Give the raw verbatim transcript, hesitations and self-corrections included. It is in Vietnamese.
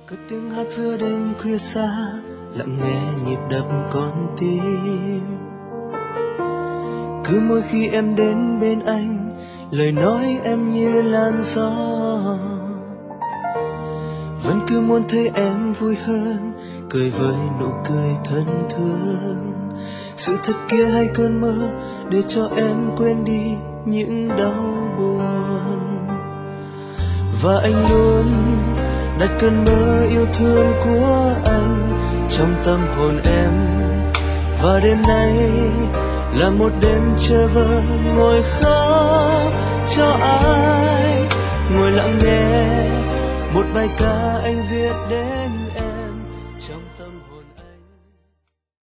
cất tiếng hát giữa đêm khuya xa, lặng nghe nhịp đập con tim. Cứ mỗi khi em đến bên anh, lời nói em như làn gió. Vẫn cứ muốn thấy em vui hơn, cười với nụ cười thân thương. Sự thật kia hay cơn mơ để cho em quên đi những đau buồn. Và anh luôn đặt cơn mơ yêu thương của anh trong tâm hồn em. Và đêm nay là một đêm chờ vơ, ngồi khóc cho ai, ngồi lặng nghe một bài ca anh viết đến